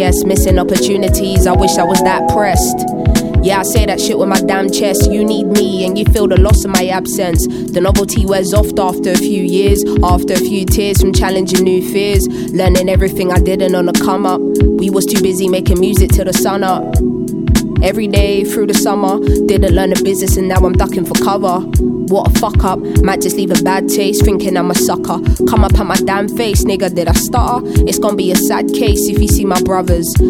guess. Missing opportunities, I wish I was that pressed. Yeah, I say that shit with my damn chest. You need me and you feel the loss of my absence. The novelty wears off after a few years, after a few tears from challenging new fears, learning everything I didn't on the come up. We was too busy making music till the sun up. Every day through the summer, didn't learn the business and now I'm ducking for cover. What a fuck up, might just leave a bad taste, thinking I'm a sucker. Come up at my damn face, nigga, did I stutter? It's gonna be a sad case if you see my brothers